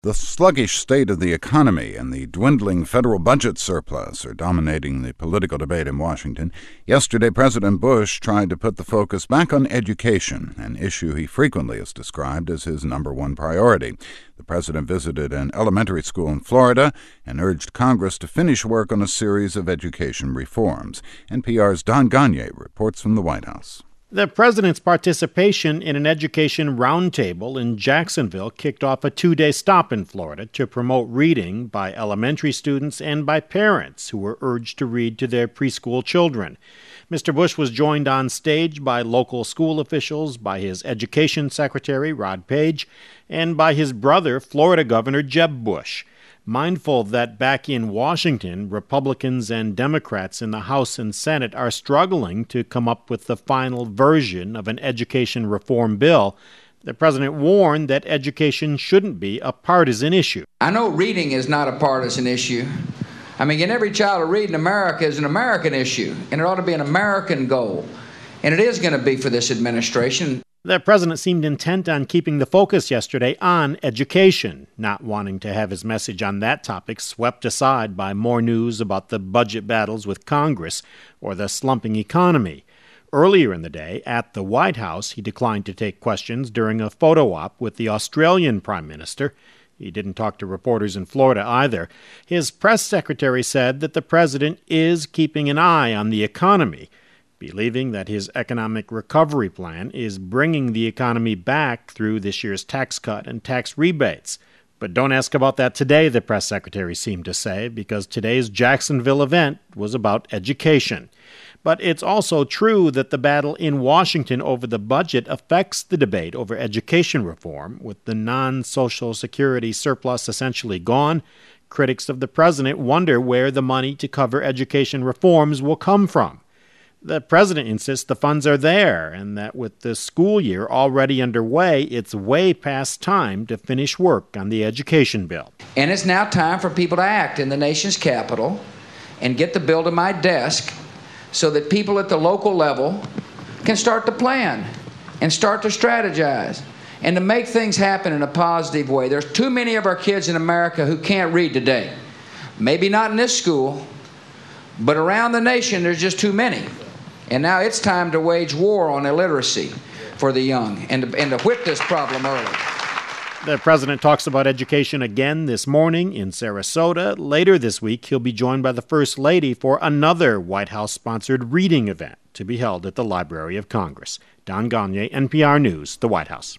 The sluggish state of the economy and the dwindling federal budget surplus are dominating the political debate in Washington. Yesterday, President Bush tried to put the focus back on education, an issue he frequently has described as his number one priority. The president visited an elementary school in Florida and urged Congress to finish work on a series of education reforms. NPR's Don Gonyea reports from the White House. The president's participation in an education roundtable in Jacksonville kicked off a two-day stop in Florida to promote reading by elementary students and by parents who were urged to read to their preschool children. Mr. Bush was joined on stage by local school officials, by his education secretary, Rod Page, and by his brother, Florida Governor Jeb Bush. Mindful that back in Washington, Republicans and Democrats in the House and Senate are struggling to come up with the final version of an education reform bill, the president warned that education shouldn't be a partisan issue. I know reading is not a partisan issue. I mean, getting every child to read in America is an American issue, and it ought to be an American goal. And it is going to be for this administration. The president seemed intent on keeping the focus yesterday on education, not wanting to have his message on that topic swept aside by more news about the budget battles with Congress or the slumping economy. Earlier in the day, at the White House, he declined to take questions during a photo op with the Australian Prime Minister. He didn't talk to reporters in Florida either. His press secretary said that the president is keeping an eye on the economy, believing that his economic recovery plan is bringing the economy back through this year's tax cut and tax rebates. But don't ask about that today, the press secretary seemed to say, because today's Jacksonville event was about education. But it's also true that the battle in Washington over the budget affects the debate over education reform. With the non-Social Security surplus essentially gone, critics of the president wonder where the money to cover education reforms will come from. The president insists the funds are there and that with the school year already underway, it's way past time to finish work on the education bill. And it's now time for people to act in the nation's capital and get the bill to my desk so that people at the local level can start to plan and start to strategize and to make things happen in a positive way. There's too many of our kids in America who can't read today. Maybe not in this school, but around the nation there's just too many. And now it's time to wage war on illiteracy for the young and to whip this problem early. The president talks about education again this morning in Sarasota. Later this week, he'll be joined by the First Lady for another White House-sponsored reading event to be held at the Library of Congress. Don Gonyea, NPR News, the White House.